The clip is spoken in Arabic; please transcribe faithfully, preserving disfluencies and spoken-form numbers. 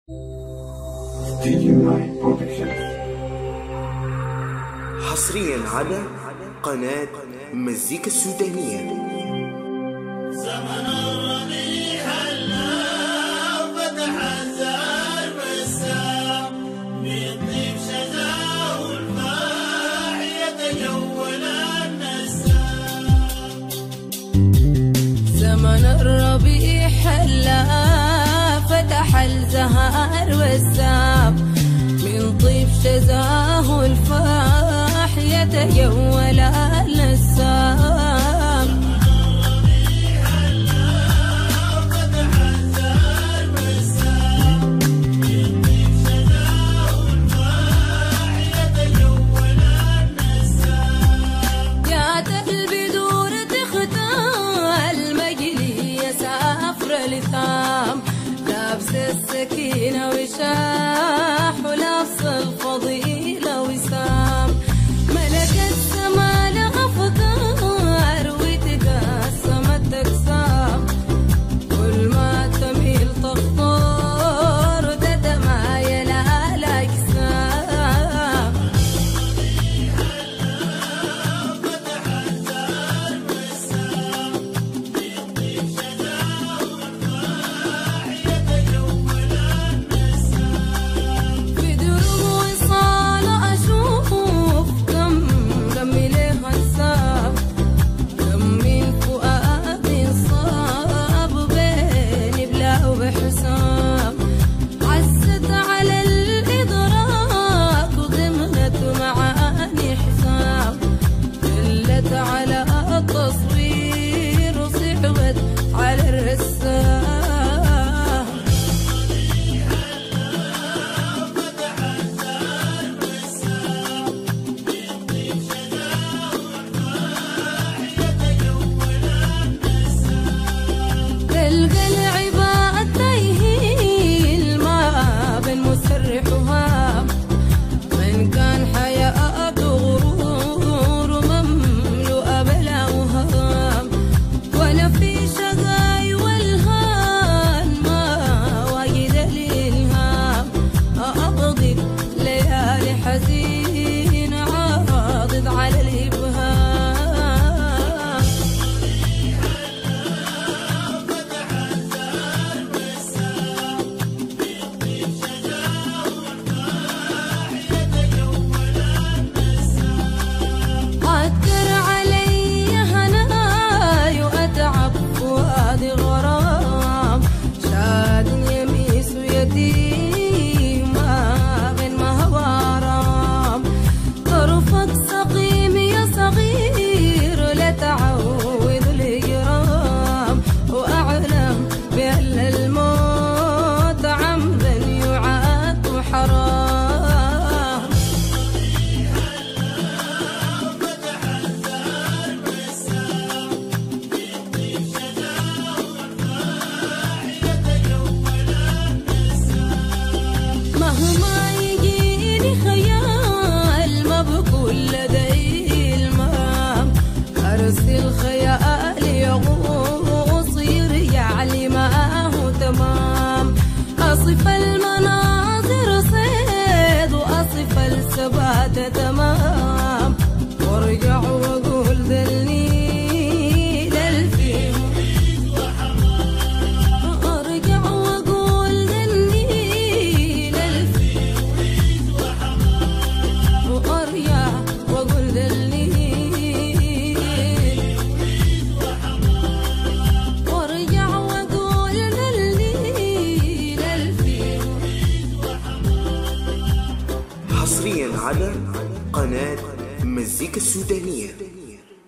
حصريا على قناة مزيكا السودانية. زمن الربيع هلا فتح الزهر بسام بيطيب شذاه والفاح يتجول النسام. زمن الربيع هلا فتح الزهر والسام من طيب شذاه الفاح يتجول النسام. لابس السكينة وشاح ولابس الفضيلة وسام. ملك السما لها أفكار وتقسمت أقسام. كل ما تميل تخطر وتتمايل الأجسام. عزت على الإدراك وضمنت معاني حساب. دلت على التصوير وصعبت على الرسام. تلقى العباد تايهين ما بين مسرح وهام. من كان حياته غرور ومملوءة بلا وهام. ولا في شقاي والهان ما واجد الإلهام. أبغي ليالي حزين عاضد على الإبهام. عكر علي هناي وأتعب فؤادي غرام. شاد يميس ويتيم ما بين ما هو رام. طرفك سقيم يا صغير لا تعود الإجرام. وأعلم بأن الموت عمدا يعاد حرام. مهما يجيني خيال ما بكون لدي المام. أرسل خيالي يغوص يرجع لي ما هو تمام. أصف المناظر صيد وأصف الثبات تمام. وارجع وأقول دلني للفيم. أرجع وأقول دلني وأرجع وأقول دلني. وأرجع وأقول دلني للفيم. حصريا على قناة مزيكا السودانية.